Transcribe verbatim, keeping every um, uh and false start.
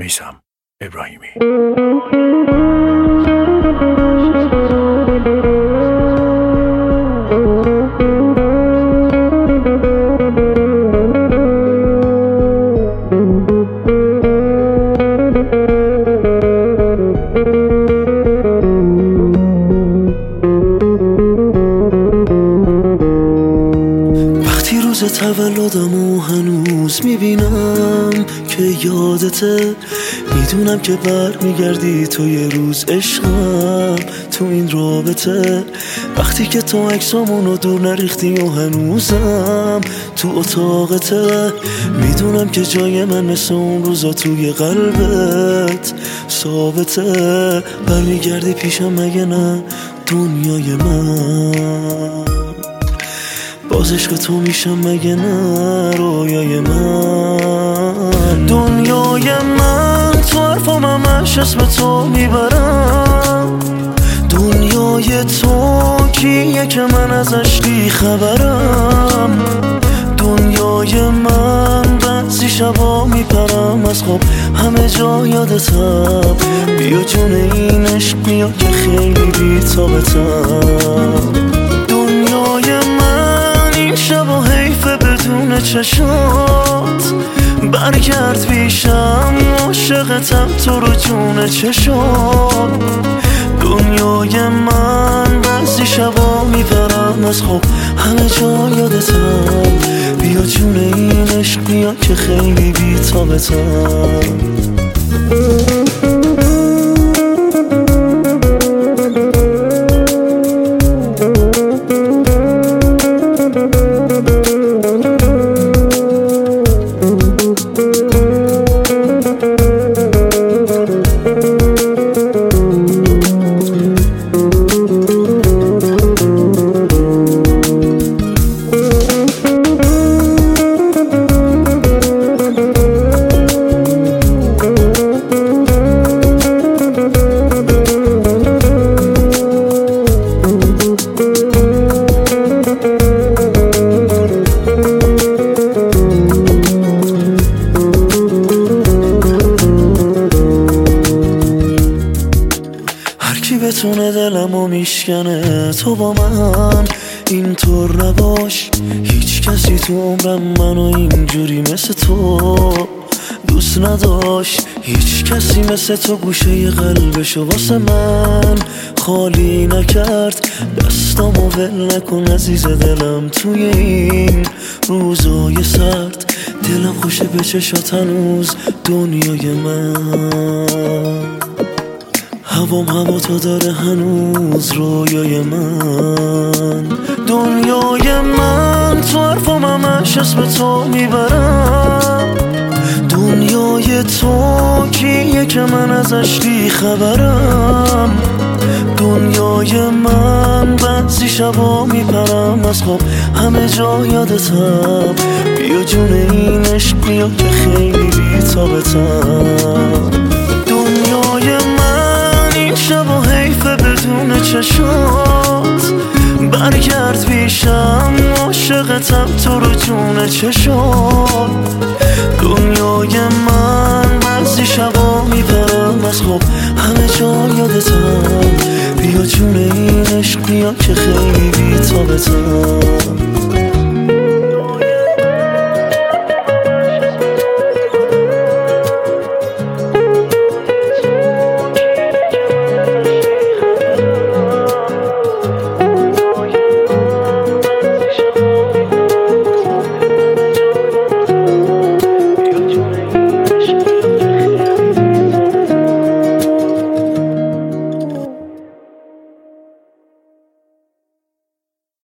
میثم ابراهیمی. تولدمو هنوز میبینم که یادته، میدونم که بر میگردی تو یه روز عشقم تو این رابطه. وقتی که تو عکسامونو دور نریختی و هنوزم تو اتاقته، میدونم که جای من مثل اون روزا توی قلبت ثابته. برمیگردی پیشم مگه نه دنیای من، باز عشق تو میشم مگه نه رویای من. دنیای من تو حرفام همش اسم تو میبرم، دنیای تو کیه که من ازش بی خبرم. دنیای من بعضی شبا میپرم از خواب همه جا یادتم، بیا جون این عشق بیا که خیلی بی تابتم. دنیای من این شبا حیفه بدون چشات، برگرد پیشم عاشقتم تو رو جون چشات. دنیای من بعضی شبا میپرم از خواب همه جا یادتم، بیا جون این عشق بیا که خیلی بی تابتم. بتونه دلمو میشکنه تو با من اینطور نباش. هیچ کسی تو عمرم منو اینجوری مثل تو دوست نداشت، هیچ کسی مثل تو گوشه قلبشو واسه من خالی نکرد. دستامو ول نکن عزیز دلم توی این روزای سرد، دلم خوشه به چشات هنوز دنیای من. هوام هوا تو داره هنوز رویای من. دنیای من تو حرفام همش اسم تو میبرم، دنیای تو کیه که من ازش بی خبرم. دنیای من بعضی شبا میپرم از خواب همه جا یادتم، بیا جون این عشق بیا که خیلی بی تابتم. دنیای من این شبا حیفه بدون چشات، برگرد پیشم عاشقتم تو رو جون چشات. دنیای من بعضی شبا میپرم از خواب همه جا یادتم، بیا جون این عشق بیا که خیلی بی تابتم.